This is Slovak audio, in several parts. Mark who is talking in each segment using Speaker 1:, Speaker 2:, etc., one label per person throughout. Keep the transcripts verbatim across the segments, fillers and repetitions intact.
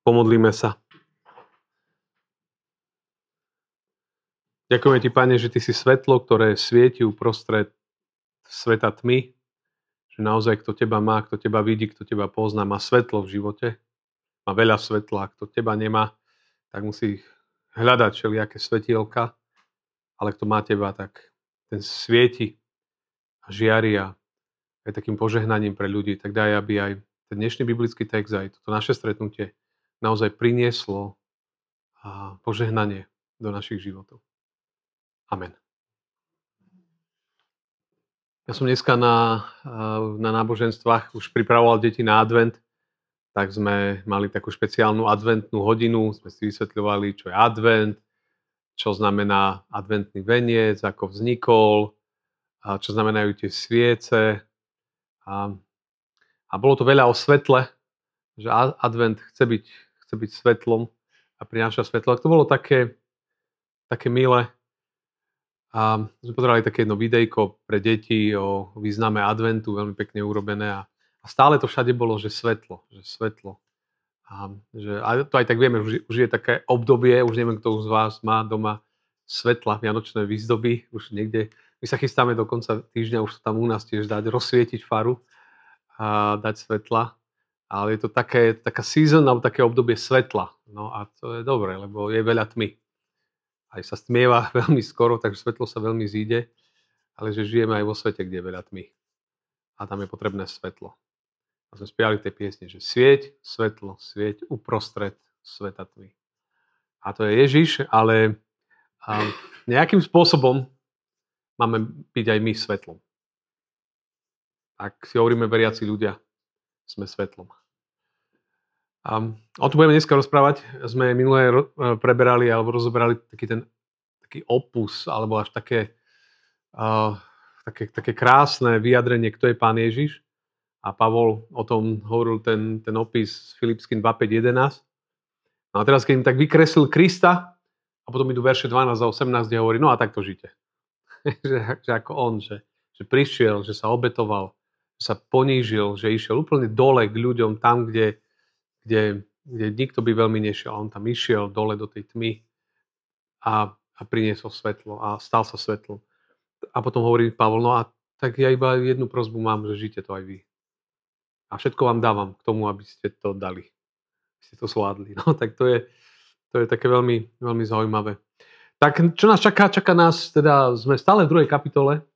Speaker 1: Pomodlíme sa. Ďakujeme ti, Pane, že ty si svetlo, ktoré svieti uprostred sveta tmy, že naozaj kto teba má, kto teba vidí, kto teba pozná, má svetlo v živote, má veľa svetla. Kto teba nemá, tak musí hľadať všelijaké svetielka, ale kto má teba, tak ten svieti a žiari a je takým požehnaním pre ľudí. Tak daj, aby aj ten dnešný biblický text, aj toto naše stretnutie naozaj prinieslo a požehnanie do našich životov. Amen. Ja som dneska na, na náboženstvách už pripravoval deti na advent, tak sme mali takú špeciálnu adventnú hodinu, sme si vysvetľovali, čo je advent, čo znamená adventný veniec, ako vznikol, a čo znamenajú tie sviece. A, a bolo to veľa o svetle, že advent chce byť, chce byť svetlom a prináša svetlo. A to bolo také, také milé. A sme pozerali také jedno videjko pre deti o význame adventu, veľmi pekne urobené a, a stále to všade bolo, že svetlo, že svetlo. A, že, a to aj tak vieme, už, už je také obdobie, už neviem, kto z vás má doma svetla, vianočné výzdoby, už niekde, my sa chystáme do konca týždňa, už tam u nás tiež dať, rozsvietiť faru a dať svetla, ale je to také, taká season, alebo také obdobie svetla, no a to je dobré, lebo je veľa tmy. Aj sa stmieva veľmi skoro, takže svetlo sa veľmi zíde, ale že žijeme aj vo svete, kde je veľa tmy. A tam je potrebné svetlo. A sme spievali v tej piesni, že svieť, svetlo, svieť uprostred sveta tmy. A to je Ježiš, ale nejakým spôsobom máme byť aj my svetlom. Ak si hovoríme veriaci ľudia, sme svetlom. A o tom budeme dneska rozprávať. Sme minulé preberali alebo rozoberali taký ten taký opus, alebo až také, uh, také, také krásne vyjadrenie, kto je Pán Ježiš. A Pavol o tom hovoril ten, ten opis Filipským dva päť jedenásť. No a teraz, keď im tak vykreslil Krista, a potom idú verše dvanásť a osemnásť, kde hovorí, no a tak to žite. že, že ako on, že, že prišiel, že sa obetoval, že sa ponížil, že išiel úplne dole k ľuďom, tam, kde Kde, kde nikto by veľmi nešiel. On tam išiel dole do tej tmy a, a priniesol svetlo a stal sa svetlom. A potom hovorí Pavol, no a tak ja iba jednu prosbu mám, že žite to aj vy. A všetko vám dávam k tomu, aby ste to dali. Aby ste to zvládli. No tak to je, to je také veľmi, veľmi zaujímavé. Tak čo nás čaká? Čaká nás, teda sme stále v druhej kapitole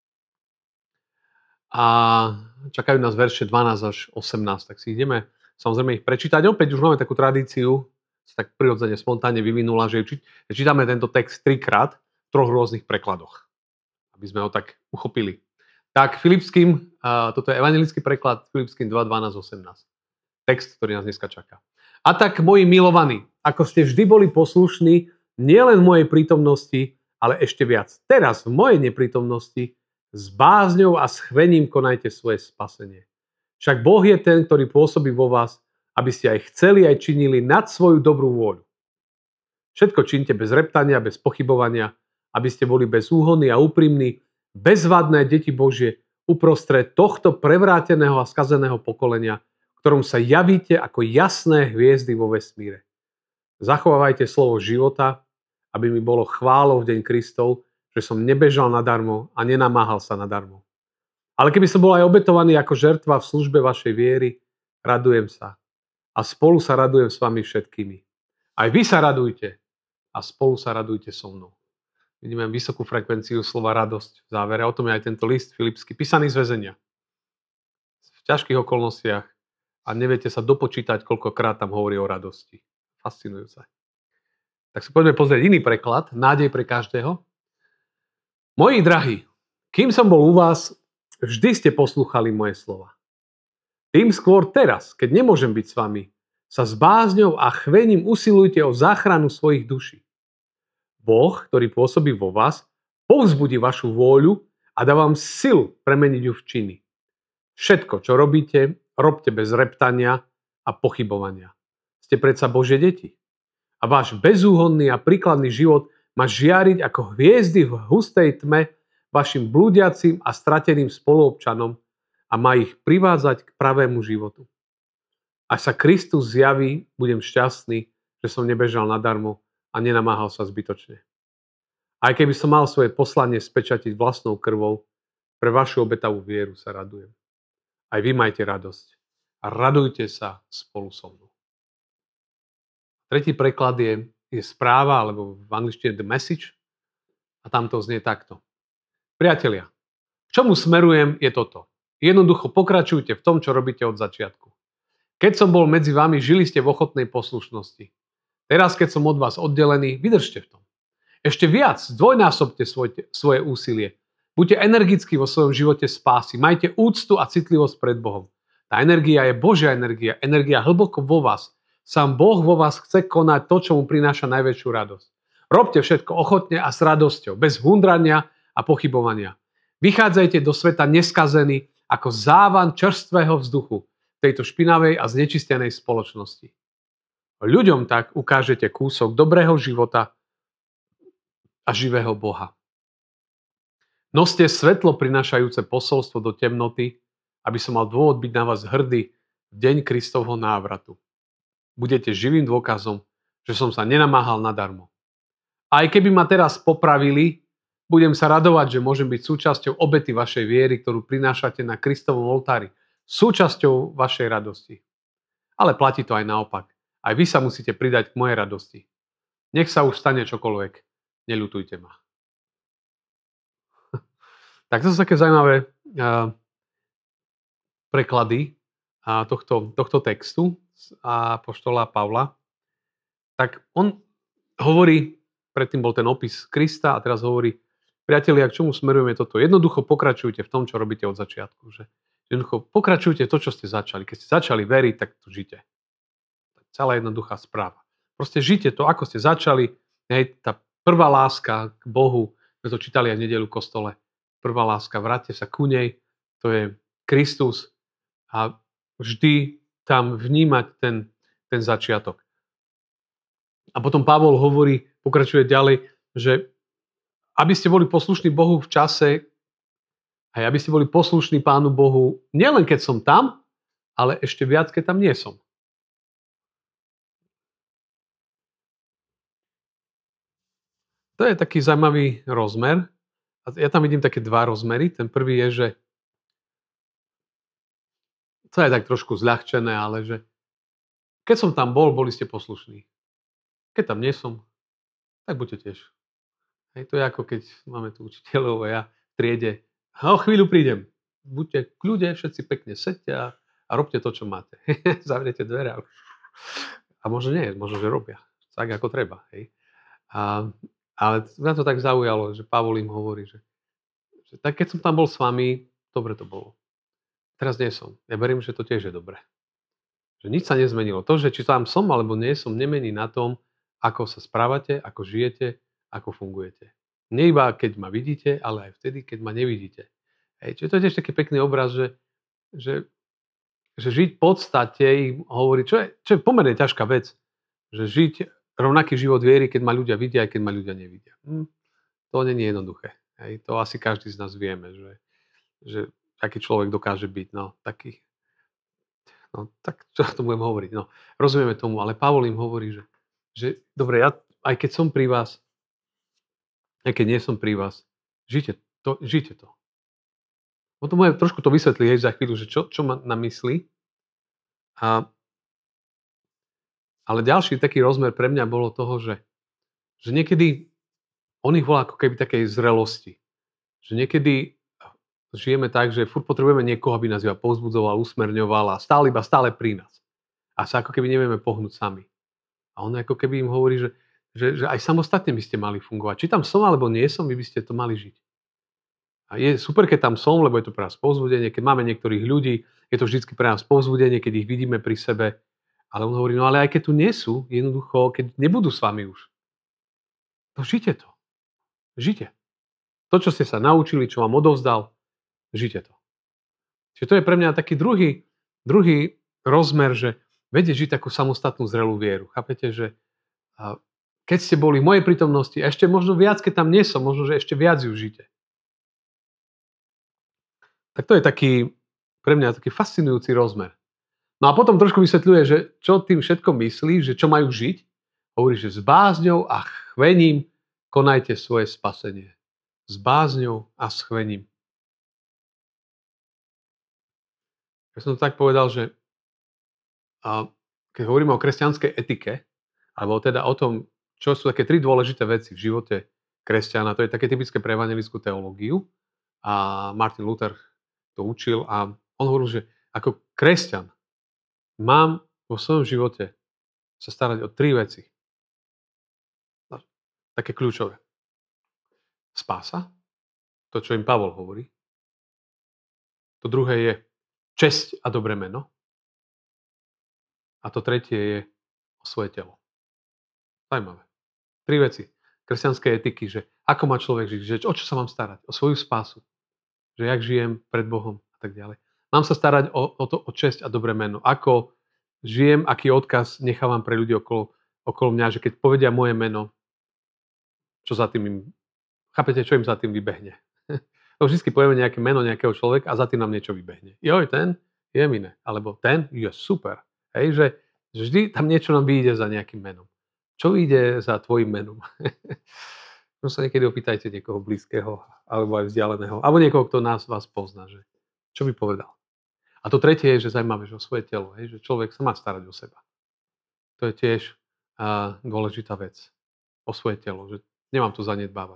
Speaker 1: a čakajú nás verše dvanásť až osemnásť. Tak si ideme samozrejme ich prečítať. Opäť už máme takú tradíciu, sa tak prirodzene, spontánne vyvinula, že čítame tento text trikrát v troch rôznych prekladoch, aby sme ho tak uchopili. Tak Filipským, toto je evanjelický preklad, Filipským dva dvanásť osemnásť. Text, ktorý nás dneska čaká. A tak, moji milovaní, ako ste vždy boli poslušní, nielen v mojej prítomnosti, ale ešte viac teraz v mojej neprítomnosti, s bázňou a schvením konajte svoje spasenie. Však Boh je ten, ktorý pôsobí vo vás, aby ste aj chceli, aj činili nad svoju dobrú vôľu. Všetko činte bez reptania, bez pochybovania, aby ste boli bezúhonní a úprimní, bezvadné deti Božie, uprostred tohto prevráteného a skazeného pokolenia, ktorom sa javíte ako jasné hviezdy vo vesmíre. Zachovávajte slovo života, aby mi bolo chválou v deň Kristov, že som nebežal nadarmo a nenamáhal sa nadarmo. Ale keby som bol aj obetovaný ako žertva v službe vašej viery, radujem sa. A spolu sa radujem s vami všetkými. Aj vy sa radujte a spolu sa radujte so mnou. Vidíme vysokú frekvenciu slova radosť v závere. O tom je aj tento list Filipský, písaný z väzenia. V ťažkých okolnostiach a neviete sa dopočítať, koľkokrát tam hovorí o radosti. Fascinujúce. Tak si poďme pozrieť iný preklad, nádej pre každého. Moji drahí, kým som bol u vás, vždy ste poslúchali moje slova. Tým skôr teraz, keď nemôžem byť s vami, sa s bázňou a chvením usilujte o záchranu svojich duší. Boh, ktorý pôsobí vo vás, povzbudí vašu vôľu a dá vám silu premeniť ju v činy. Všetko, čo robíte, robte bez reptania a pochybovania. Ste predsa Božie deti. A váš bezúhonný a príkladný život má žiariť ako hviezdy v hustej tme vašim blúdiacim a strateným spoluobčanom a má ich privádzať k pravému životu. Až sa Kristus zjaví, budem šťastný, že som nebežal nadarmo a nenamáhal sa zbytočne. Aj keby som mal svoje poslanie spečatiť vlastnou krvou, pre vašu obetavú vieru sa radujem. Aj vy majte radosť a radujte sa spolu so mnou. Tretí preklad je, je správa, alebo v angličtine the message, a tam to znie takto. Priatelia, k čomu smerujem je toto. Jednoducho pokračujte v tom, čo robíte od začiatku. Keď som bol medzi vami, žili ste v ochotnej poslušnosti. Teraz, keď som od vás oddelený, vydržte v tom. Ešte viac, zdvojnásobte svoj, svoje úsilie. Buďte energickí vo svojom živote spásy. Majte úctu a citlivosť pred Bohom. Tá energia je Božia energia. Energia hlboko vo vás. Sám Boh vo vás chce konať to, čo mu prináša najväčšiu radosť. Robte všetko ochotne a s radosťou, bez hundrania a pochybovania. Vychádzajte do sveta neskazení ako závan čerstvého vzduchu v tejto špinavej a znečistenej spoločnosti. Ľuďom tak ukážete kúsok dobrého života a živého Boha. Noste svetlo prinášajúce posolstvo do temnoty, aby som mal dôvod byť na vás hrdý v deň Kristovho návratu. Budete živým dôkazom, že som sa nenamáhal nadarmo. Aj keby ma teraz popravili, budem sa radovať, že môžem byť súčasťou obety vašej viery, ktorú prinášate na Kristovom oltári. Súčasťou vašej radosti. Ale platí to aj naopak. Aj vy sa musíte pridať k mojej radosti. Nech sa už stane čokoľvek. Neľutujte ma. Tak to sú také zaujímavé uh, preklady uh, tohto, tohto textu a apoštola Pavla. Tak on hovorí, predtým bol ten opis Krista a teraz hovorí, priatelia, k čomu smerujeme toto? Jednoducho pokračujte v tom, čo robíte od začiatku. Že? Jednoducho pokračujte to, čo ste začali. Keď ste začali veriť, tak to žite. Celá jednoduchá správa. Proste žite to, ako ste začali. Hej, tá prvá láska k Bohu, sme to čítali aj v nedeľu v kostole. Prvá láska, vráťte sa ku nej, to je Kristus a vždy tam vnímať ten, ten začiatok. A potom Pavol hovorí, pokračuje ďalej, že aby ste boli poslušní Bohu v čase, aj aby ste boli poslušní Pánu Bohu, nielen keď som tam, ale ešte viac, keď tam nie som. To je taký zaujímavý rozmer. A ja tam vidím také dva rozmery. Ten prvý je, že to je tak trošku zľahčené, ale že keď som tam bol, boli ste poslušní. Keď tam nie som, tak buďte tiež. Hej, to je ako keď máme tu učiteľov a ja v triede. A o chvíľu prídem. Buďte kľude, všetci pekne sedte a, a robte to, čo máte. Zavriete dvere a, a možno nie, možno, že robia. Tak, ako treba. Hej. A, ale mňa to tak zaujalo, že Pavol im hovorí, že, že tak keď som tam bol s vami, dobre to bolo. Teraz nie som. Ja verím, že to tiež je dobré. Že nič sa nezmenilo. To, že či tam som alebo nie som, nemení na tom, ako sa správate, ako žijete, ako fungujete. Nie iba keď ma vidíte, ale aj vtedy, keď ma nevidíte. Hej, čiže to je tiež taký pekný obraz, že, že, že žiť v podstate, hovorí, čo je, čo je pomerne ťažká vec, že žiť rovnaký život viery, keď ma ľudia vidia, aj keď ma ľudia nevidia. Hm, to nie je jednoduché. Hej, to asi každý z nás vieme, že, že aký človek dokáže byť. No, taký, no, tak čo to budem hovoriť? No, rozumieme tomu, ale Pavol im hovorí, že, že dobre, ja, aj keď som pri vás, aj keď nie som pri vás, žite to. Žite to. Potom môžem trošku to vysvetliť za chvíľu, že čo, čo má na mysli. A, ale ďalší taký rozmer pre mňa bolo toho, že, že niekedy on ich volá ako keby takej zrelosti. Že niekedy žijeme tak, že furt potrebujeme niekoho, aby nás iba povzbudzoval, usmerňoval a stále iba stále pri nás. A sa ako keby nevieme pohnúť sami. A on ako keby im hovorí, že, že, že aj samostatne by ste mali fungovať. Či tam som alebo nie som, vy by ste to mali žiť. A je super, keď tam som, lebo je to pre nás povzbudenie. Keď máme niektorých ľudí, je to vždy pre nás povzbudenie, keď ich vidíme pri sebe. Ale on hovorí, no ale aj keď tu nie sú, jednoducho, keď nebudú s vami už, to žite to. Žite. To, čo ste sa naučili, čo vám odovzdal, žite to. Čiže to je pre mňa taký druhý, druhý rozmer, že vedieť žiť takú samostatnú zrelú vieru. Chápete, že keď ste boli v mojej prítomnosti, a ešte možno viac, keď tam nie som, možno, že ešte viac ju žite. Tak to je taký, pre mňa taký fascinujúci rozmer. No a potom trošku vysvetľuje, že čo tým všetko myslí, že čo majú žiť. Hovorí, že s bázňou a chvením konajte svoje spasenie. S bázňou a s chvením. Ja som to tak povedal, že a keď hovoríme o kresťanskej etike, alebo teda o tom, čo sú také tri dôležité veci v živote kresťana, to je také typické pre evangelickú teológiu a Martin Luther to učil a on hovoril, že ako kresťan mám vo svojom živote sa starať o tri veci. Také kľúčové. Spása, to, čo im Pavol hovorí. To druhé je česť a dobré meno. A to tretie je o svoje telo. Zajímavé. Tri veci kresťanskej etiky, že ako má človek žiť, že o čo sa mám starať? O svoju spásu. Že jak žijem pred Bohom a tak ďalej. Mám sa starať o, o to, o česť a dobré meno. Ako žijem, aký odkaz nechávam pre ľudí okolo, okolo mňa, že keď povedia moje meno, čo za tým im, chápete, čo im za tým vybehne. To vždy povieme nejaké meno nejakého človeka a za tým nám niečo vybehne. Joj, ten je iné. Alebo ten je super. Hej, že, že vždy tam niečo nám vyjde za nejakým menom. Čo ide za tvojim menom? No sa niekedy opýtajte niekoho blízkeho, alebo aj vzdialeného, alebo niekoho, kto nás vás pozná, že čo by povedal. A to tretie je, že zaujímavé, že o svoje telo, hej, že človek sa má starať o seba. To je tiež uh, dôležitá vec. O svoje telo, že nemám to zanedbávať.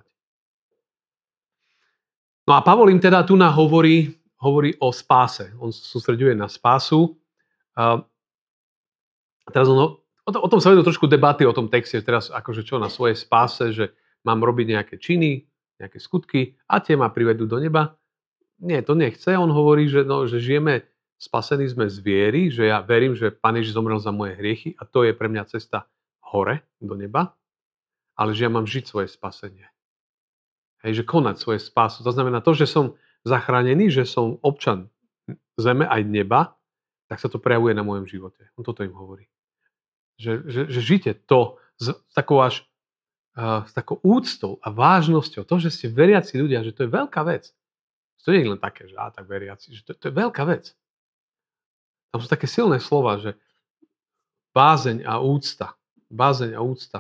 Speaker 1: No a Pavol im teda tu na hovorí, hovorí o spáse. On sústreďuje na spásu. Uh, teraz on, o, to, o tom sa vedú trošku debaty o tom texte, teraz akože čo na svojej spáse, že mám robiť nejaké činy, nejaké skutky a tie ma privedú do neba. Nie, to nechce. On hovorí, že, no, že žijeme, spasení sme z viery, že ja verím, že Pán Ježiš zomrel za moje hriechy a to je pre mňa cesta hore, do neba, ale že ja mám žiť svoje spasenie. Hej, že konať svoje spásu. To znamená to, že som zachránený, že som občan zeme aj neba, tak sa to prejavuje na mojom živote. On toto im hovorí. Že, že, že žite to s takou až uh, s takou úctou a vážnosťou. To, že ste veriaci ľudia, že to je veľká vec. To nie je len také, že á, tak veriaci. Že to, to je veľká vec. Tam sú také silné slova, že bázeň a úcta. Bázeň a úcta.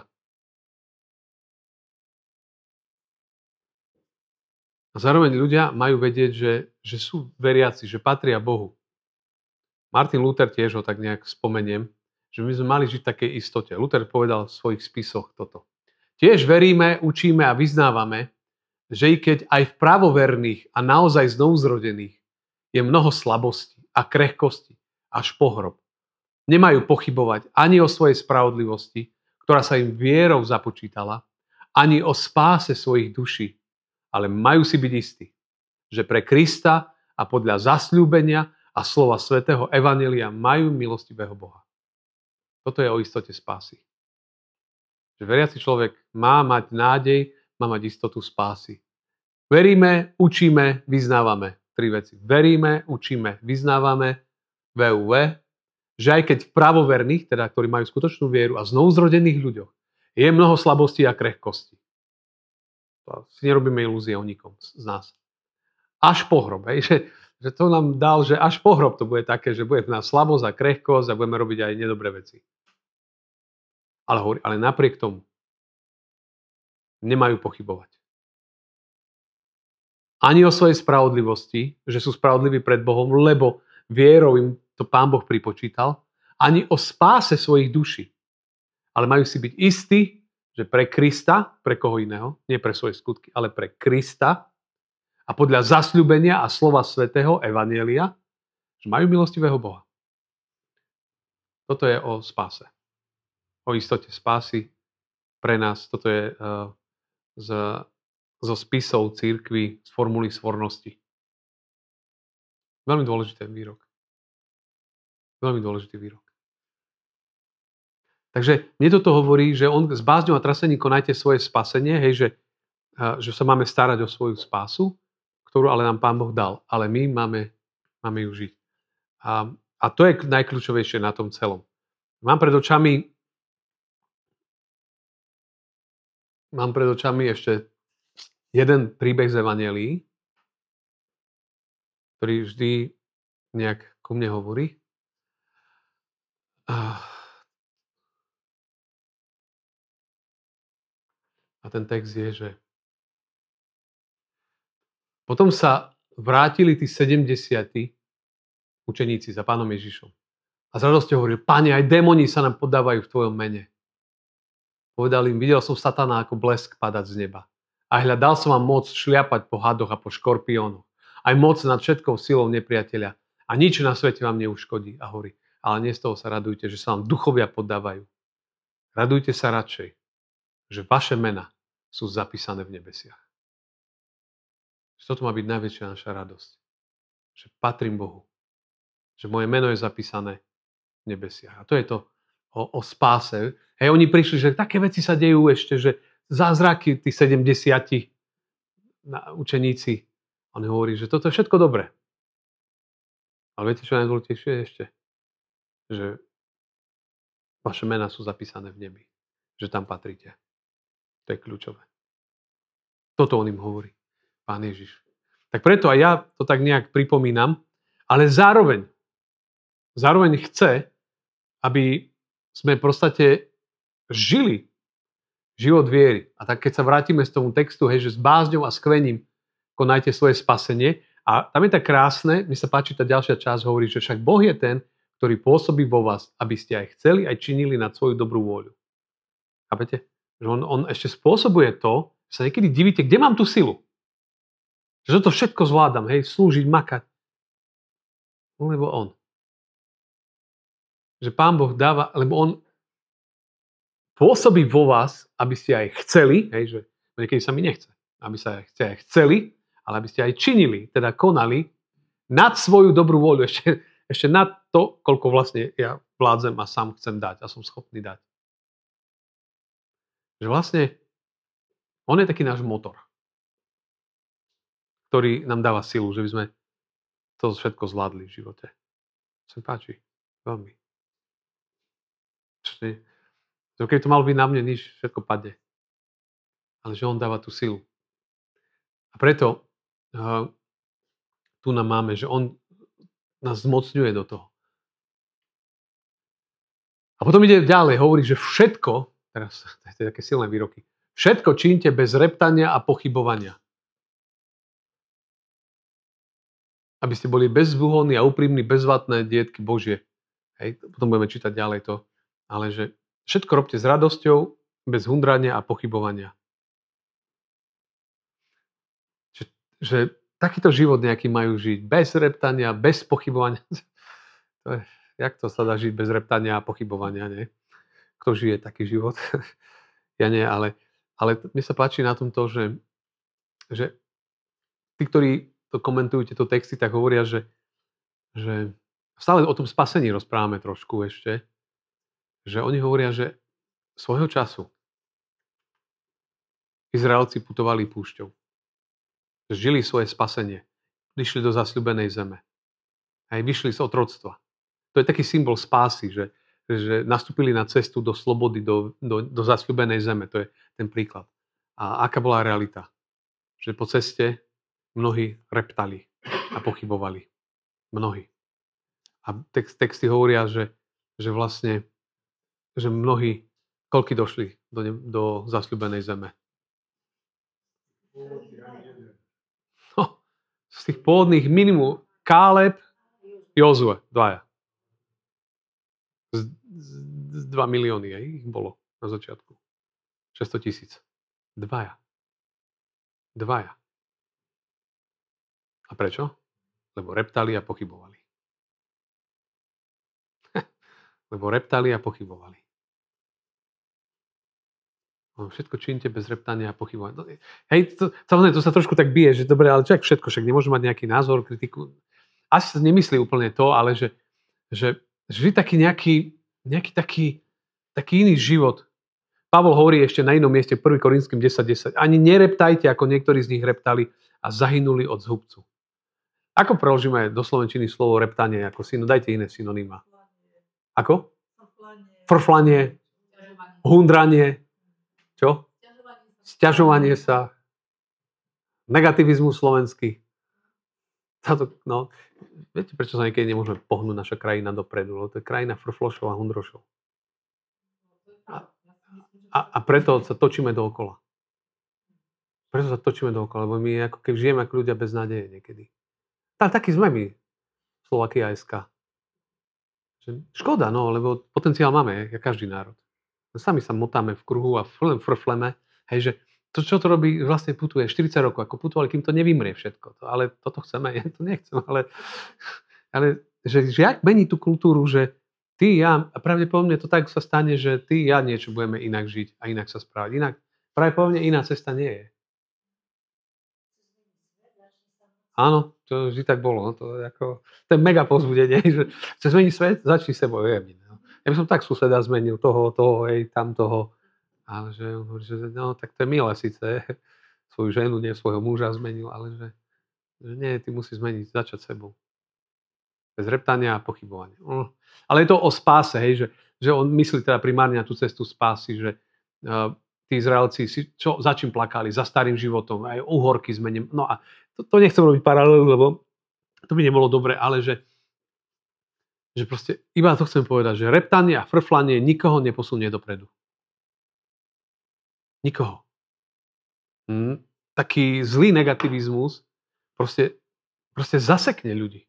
Speaker 1: A zároveň ľudia majú vedieť, že, že sú veriaci, že patria Bohu. Martin Luther tiež ho tak nejak spomeniem, že my sme mali žiť v takej istote. Luther povedal v svojich spisoch toto. Tiež veríme, učíme a vyznávame, že i keď aj v pravoverných a naozaj znovuzrodených je mnoho slabostí a krehkosti až po hrob. Nemajú pochybovať ani o svojej spravodlivosti, ktorá sa im vierou započítala, ani o spáse svojich duší, ale majú si byť istí, že pre Krista a podľa zasľúbenia a slova svätého evanjelia majú milostivého Boha. Toto je o istote spásy. Že veriaci človek má mať nádej, má mať istotu spásy. Veríme, učíme, vyznávame. Tri veci. Veríme, učíme, vyznávame. vé ú vé. Že aj keď v pravoverných, teda ktorí majú skutočnú vieru a znovuzrodených ľuďoch, je mnoho slabostí a krehkostí. To si nerobíme ilúzie o nikom z nás. Až po hrob. Hej? Že, že to nám dal, že až po hrob to bude také, že bude v nás slabosť a krehkosť a budeme robiť aj nedobré veci. Ale, hovorí, ale napriek tomu nemajú pochybovať. Ani o svojej spravodlivosti, že sú spravodliví pred Bohom, lebo vierou im to Pán Boh pripočítal, ani o spáse svojich duší. Ale majú si byť istí, že pre Krista, pre koho iného, nie pre svoje skutky, ale pre Krista a podľa zasľúbenia a slova svätého evanjelia, že majú milostivého Boha. Toto je o spáse. O istote spásy pre nás. Toto je uh, z, zo spisov cirkvi, z formuly svornosti. Veľmi dôležitý výrok. Veľmi dôležitý výrok. Takže mne toto hovorí, že on s bázňou a trasením konajte svoje spasenie, hej, že, uh, že sa máme starať o svoju spásu, ktorú ale nám Pán Boh dal. Ale my máme, máme ju žiť. A, a to je najkľúčovejšie na tom celom. Mám pred očami mám pred očami ešte jeden príbeh z evanjelií, ktorý vždy nejak ku mne hovorí. A a ten text je, že potom sa vrátili tí sedemdesiati učeníci za Pánom Ježišom. A s radosťou hovorili: Pane, aj démoni sa nám podávajú v tvojom mene. Povedal im: videl som satana ako blesk padať z neba. A hľadal som vám moc šliapať po hadoch a po škorpiónoch. Aj moc nad všetkou silou nepriateľa. A nič na svete vám neuškodí. A hovorí: ale nie z toho sa radujte, že sa vám duchovia podávajú. Radujte sa radšej, že vaše mená sú zapísané v nebesiach. Že toto má byť najväčšia naša radosť. Že patrím Bohu. Že moje meno je zapísané v nebesiach. A to je to o, o spáse. Hej, oni prišli, že také veci sa dejú ešte, že zázraky, tí sedemdesiati učeníci. On hovorí, že toto je všetko dobré. Ale viete, čo je najdôležitejšie ešte? Že vaše mená sú zapísané v nebi. Že tam patríte. To je kľúčové. Toto on im hovorí. Pán Ježiš. Tak preto aj ja to tak nejak pripomínam, ale zároveň zároveň chce, aby sme v podstate žili život viery. A tak keď sa vrátime z tomu textu, hej, že s bázňou a skvením konajte svoje spasenie. A tam je tak krásne, mi sa páči tá ďalšia časť, hovorí, že však Boh je ten, ktorý pôsobí vo vás, aby ste aj chceli, aj činili nad svoju dobrú vôľu. Chápete? Že on, on ešte spôsobuje to, že sa niekedy divíte, kde mám tú silu. Že to všetko zvládam, hej, slúžiť, makať. Lebo on. Že Pán Boh dáva, lebo on pôsobí vo vás, aby ste aj chceli, hej, že niekedy sa mi nechce, aby sa ste aj chceli, ale aby ste aj činili, teda konali nad svoju dobrú vôľu, ešte, ešte nad to, koľko vlastne ja vládzem a sám chcem dať a som schopný dať. Že vlastne on je taký náš motor, ktorý nám dáva silu, že by sme to všetko zvládli v živote. Sa mi páči. Veľmi. Keď to malo byť na mne, nič, všetko padne. Ale že on dáva tú silu. A preto uh, tu nám máme, že on nás zmocňuje do toho. A potom ide ďalej, hovorí, že všetko, teraz to je také silné výroky, všetko čínte bez reptania a pochybovania. Aby ste boli bezúhonní a úprimní, bezvatné dietky Božie. Hej, potom budeme čítať ďalej to. Ale že všetko robte s radosťou, bez hundrania a pochybovania. Že, že takýto život nejaký majú žiť. Bez reptania, bez pochybovania. To je, jak to sa dá žiť bez reptania a pochybovania, nie? Kto žije taký život? Ja nie, ale, ale mne sa páči na tom to, že, že tí, ktorí to komentujú, tieto texty, tak hovoria, že, že stále o tom spasení rozprávame trošku ešte, že oni hovoria, že svojho času Izraelci putovali púšťou. Žili svoje spasenie. Vyšli do zasľúbenej zeme. Aj vyšli z otroctva. To je taký symbol spásy, že, že nastúpili na cestu do slobody, do, do, do zasľúbenej zeme. To je ten príklad. A aká bola realita? Že po ceste mnohí reptali a pochybovali. Mnohí. A text, texty hovoria, že, že vlastne že mnohí, koľky došli do, ne, do zasľúbenej zeme. No, z tých pôvodných minimum Káleb, Jozue, dvaja. Z, z, z dva milióny aj ich bolo na začiatku. šesťsto tisíc. Dvaja. Dvaja. A prečo? Lebo reptali a pochybovali. Lebo reptali a pochybovali. No, všetko čínte bez reptania a pochybovania. No, hej, to, samozrejme, to sa trošku tak bije, že dobre, ale človek všetko, však nemôže mať nejaký názor, kritiku. Asi sa nemyslí úplne to, ale že, že žiť taký nejaký, nejaký taký, taký iný život. Pavol hovorí ešte na inom mieste, prvý Korinským desať desať. Ani nereptajte, ako niektorí z nich reptali a zahynuli od zhubcu. Ako preložíme do slovenčiny slovo reptanie? Ako syno, dajte iné synonymá. Ako? Frflanie. Hundranie. Čo? Sťažovanie sa. Negativizmus slovenský. Táto, no, viete, prečo sa niekedy nemôžeme pohnúť naša krajina dopredu? Lebo to je krajina frflošov a hundrošov. A a a preto sa točíme dookola. Preto sa točíme dookola, lebo my ako keby žijeme ako ľudia bez nádeje niekedy. Tak takí sme my, Slovakia.sk. Že škoda, no, lebo potenciál máme, jak každý národ. Sami sa motáme v kruhu a len frfleme, hej, že to, čo to robí, vlastne putuje štyridsať rokov, ako putovali, kým to nevymrie všetko. To, ale toto chceme, ja to nechcem, ale, ale že, že jak mení tú kultúru, že ty, ja, a pravdepodobne to tak sa stane, že ty, ja niečo budeme inak žiť a inak sa správať. Inak, pravdepodobne iná cesta nie je. Áno, to vždy tak bolo. No, to, je ako, to je mega povzbudenie, že chceš zmeniť svet, začni sebou. Ja, no. Ja by som tak suseda zmenil, toho, toho, hej, tam toho. Ale že on hovorí, že no, tak to je milé síce, svoju ženu, nie svojho muža zmenil, ale že, že nie, ty musíš zmeniť, začať sebou. Bez reptania a pochybovania. Mm. Ale je to o spáse, hej, že, že on myslí teda primárne na tú cestu spásy, že uh, tí Izraelci si čo, za čím plakali? Za starým životom, aj uhorky zmením. No a to, to nechcem robiť paralelu, lebo to by nebolo dobre, ale že, že proste iba to chcem povedať, že reptanie a frflanie nikoho neposunie dopredu. Nikoho. Hm. Taký zlý negativizmus proste, proste zasekne ľudí.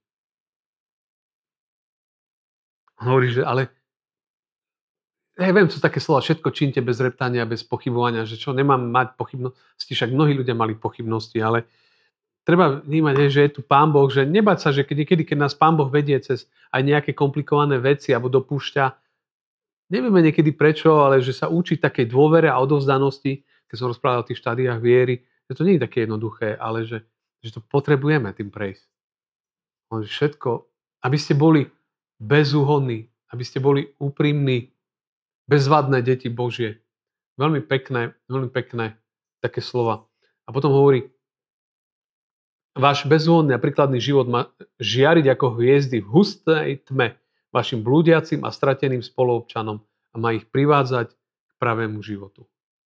Speaker 1: Hovorí, že ale ja viem, sú také slova, všetko čínte bez reptania, bez pochybovania, že čo, nemám mať pochybnosti, však mnohí ľudia mali pochybnosti, ale treba vnímať, že je tu Pán Boh, že nebať sa, že keď niekedy, keď nás Pán Boh vedie cez aj nejaké komplikované veci alebo dopúšťa, nevieme niekedy prečo, ale že sa učí takej dôvere a odovzdanosti, keď som rozprával o tých štádiách viery, že to nie je také jednoduché, ale že, že to potrebujeme tým prejsť. Všetko, aby ste boli bezúhonní, aby ste boli úprimní, bezvadné deti Božie. Veľmi pekné, veľmi pekné také slova. A potom hovorí, váš bezúhonný a príkladný život má žiariť ako hviezdy v hustej tme vašim blúdiacim a strateným spoluobčanom a má ich privádzať k pravému životu.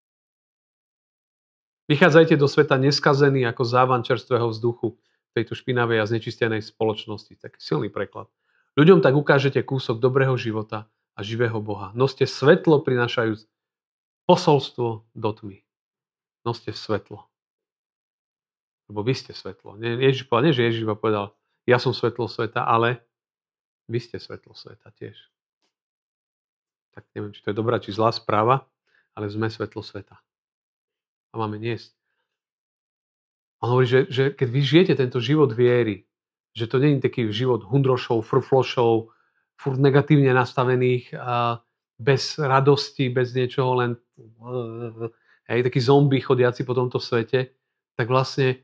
Speaker 1: Vychádzajte do sveta neskazení ako závan čerstvého vzduchu v tejto špinavej a znečistenej spoločnosti. Taký silný preklad. Ľuďom tak ukážete kúsok dobrého života a živého Boha. Noste svetlo prinášajúc posolstvo do tmy. Noste svetlo. Lebo vy ste svetlo. Nie, Ježiš povedal, nie, že Ježiš povedal, ja som svetlo sveta, ale vy ste svetlo sveta tiež. Tak neviem, či to je dobrá, či zlá správa, ale sme svetlo sveta. A máme niesť. On hovorí, že, že keď vy žijete tento život viery, že to nie je taký život hundrošov, frflošov, furt negatívne nastavených, a bez radosti, bez niečoho, len hej, taký zombie chodiaci po tomto svete, tak vlastne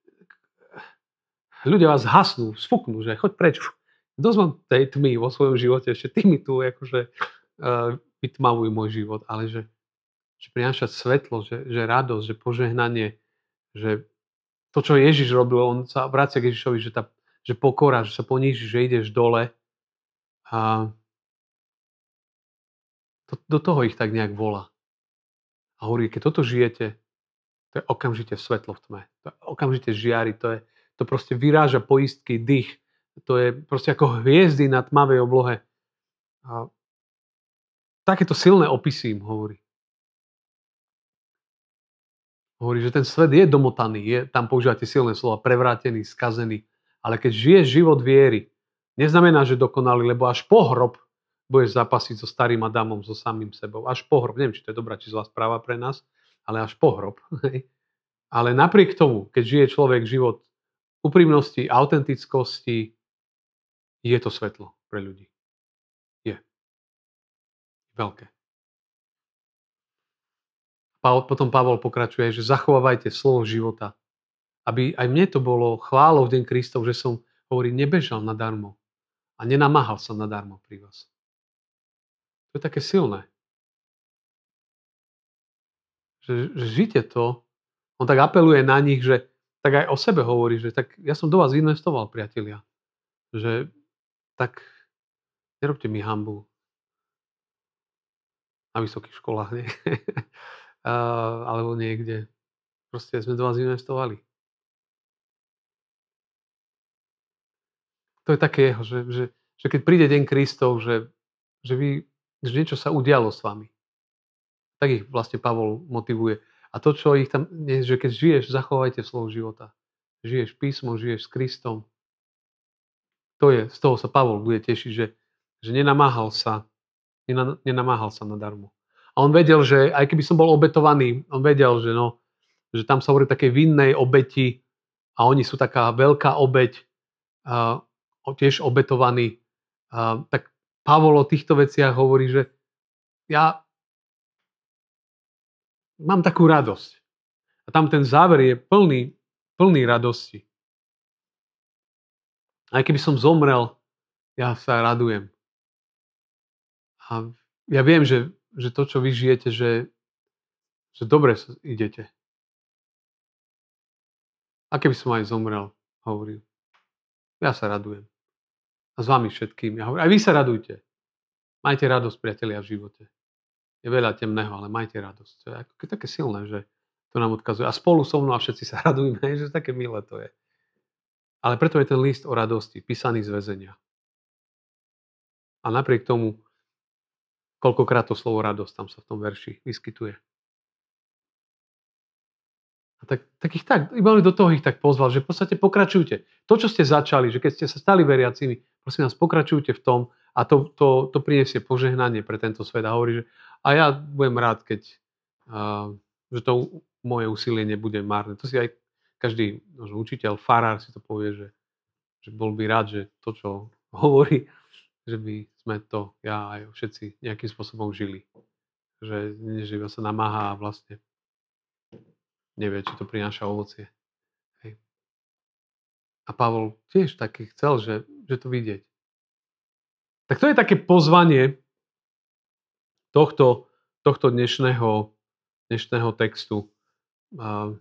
Speaker 1: ľudia vás hasnú, sfúknú, že choď preč. Dosť mám tej tmy vo svojom živote, ešte ty mi tu akože uh, vytmavujú môj život, ale že, že prinášať svetlo, že, že radosť, že požehnanie, že to, čo Ježiš robil, on sa vracia k Ježišovi, že, tá, že pokora, že sa poníži, že ideš dole a to, do toho ich tak nejak volá. A hovorí, keď toto žijete, to je okamžite svetlo v tme. To je okamžite žiari, to, je, to proste vyráža poistky, dých. To je proste ako hviezdy na tmavej oblohe. A takéto silné opisy im hovorí. Hovorí, že ten svet je domotaný, je, tam používate silné slova, prevrátený, skazený. Ale keď žiješ život viery, neznamená, že dokonalý, lebo až po hrob budeš zápasiť so starým Adamom, so samým sebou. Až po hrob. Neviem, či to je dobrá, či zlá správa pre nás, ale až po hrob. Ale napriek tomu, keď žije človek život úprimnosti, autentickosti, je to svetlo pre ľudí. Je. Veľké. Potom Pavol pokračuje, že zachovávajte slovo života. Aby aj mne to bolo chválou v deň Kristov, že som, hovorí, nebežal nadarmo a nenamáhal sa nadarmo pri vás. To je také silné. Že, že žite to. On tak apeluje na nich, že tak aj o sebe hovorí, že tak ja som do vás investoval, priatelia. Že tak nerobte mi hanbu na vysokých školách, nie? Alebo niekde. Proste sme do vás investovali. To je také jeho, že, že, že keď príde deň Kristov, že, že, vy, že niečo sa udialo s vami. Tak ich vlastne Pavol motivuje. A to, čo ich tam, je, že keď žiješ, zachovajte slovo života. Žiješ písmo, žiješ s Kristom. To je, z toho sa Pavol bude tešiť, že, že nenamáhal sa, nenamáhal sa nadarmo. A on vedel, že aj keby som bol obetovaný, on vedel, že, no, že tam sa hovorí také vinnej obeti a oni sú taká veľká obeť, a, tiež obetovaní. A, tak Pavol o týchto veciach hovorí, že ja mám takú radosť. A tam ten záver je plný, plný radosti. Aj keby som zomrel, ja sa radujem. A ja viem, že, že to, čo vy žijete, že, že dobre idete. A keby som aj zomrel, hovorím, ja sa radujem. A s vami všetkými. Ja hovorím, aj vy sa radujte. Majte radosť, priatelia, v živote. Je veľa temného, ale majte radosť. To je ako, také silné, že to nám odkazuje. A spolu so mnou a všetci sa radujme, že také milé to je. Ale preto je ten list o radosti, písaný z väzenia. A napriek tomu, koľkokrát to slovo radosť tam sa v tom verši vyskytuje. A tak, tak ich tak, iba do toho ich tak pozval, že v podstate pokračujte. To, čo ste začali, že keď ste sa stali veriacimi, prosím vás, pokračujte v tom a to, to, to prinesie požehnanie pre tento svet. A hovorí, že a ja budem rád, keď uh, že to moje úsilie nebude márne. To si aj každý možno učiteľ, farár si to povie, že, že bol by rád, že to, čo hovorí, že by sme to, ja aj všetci nejakým spôsobom žili. Že, že sa namáha a vlastne nevie, či to prináša ovocie. Hej. A Pavol tiež taký chcel, že, že to vidieť. Tak to je také pozvanie tohto, tohto dnešného, dnešného textu. A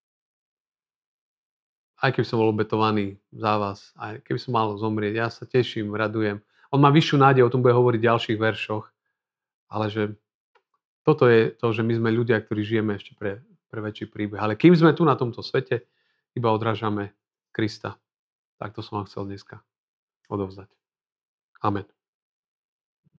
Speaker 1: aj keby som bol obetovaný za vás, aj keby som mal zomrieť, ja sa teším, radujem. On má vyššiu nádej, o tom bude hovoriť v ďalších veršoch, ale že toto je to, že my sme ľudia, ktorí žijeme ešte pre, pre väčší príbeh. Ale kým sme tu na tomto svete, iba odrážame Krista. Tak to som vám chcel dneska odovzdať. Amen.